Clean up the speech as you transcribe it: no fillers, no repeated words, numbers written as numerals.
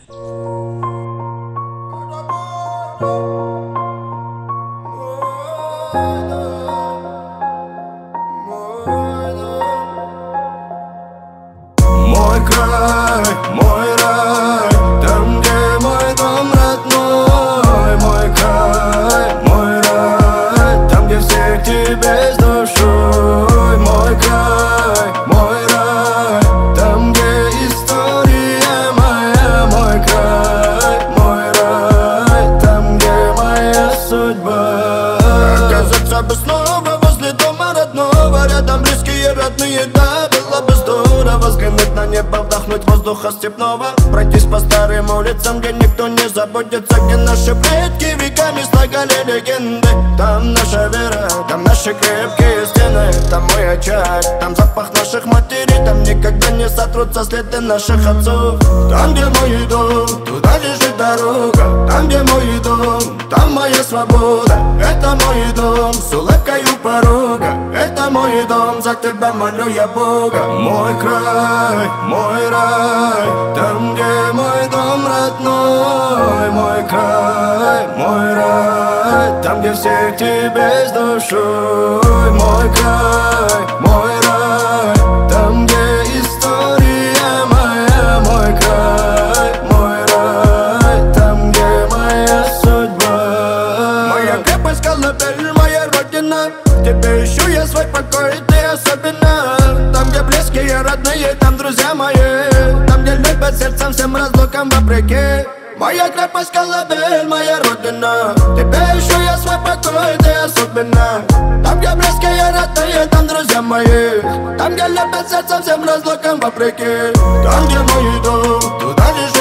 Мой край, мой рай, там, где мой дом родной. Мой край, мой рай, там, где всех тебе с душой. Мой край, мой рай, там, где история моя. Мой край, мой рай, там, где моя судьба. Оказаться бы снова возле дома родного, рядом близкие, родные, да, было бы здорово. Взглянуть на небо, вдохнуть воздуха степного, пройтись по старым улицам, где никто не заботится, где наши предки веками слагали легенды. Там наша вера, там наши крепкие стены, там мой очаг, там запах наших матерей, там никогда не сотрутся следы наших отцов. Там, где мой дом, туда лежит дорога. Там, где мой дом, там моя свобода. Это мой дом, с улыбкой у порога. Это мой дом, за тебя молю я Бога. Мой край, мой рай, там, где мой дом родной. Мой край, мой рай, там, где всех тебе с душой. Мой край, мой рай, там, где история моя. Мой край, мой рай, там, где моя судьба. Моя крепость, колыбель, моя родина. В тебе ищу я свой покой, ты особенно. Там, где близкие, родные, там друзья мои. Там, где любят сердцем всем разлукам вопреки. Моя крепость, колыбель, моя родина. В тебе ищу я свой покой, ты особенно. Там, где близкие, родные, там друзья мои. Там, где любят сердцем всем разлукам вопреки. Там, где мой дом, туда лишь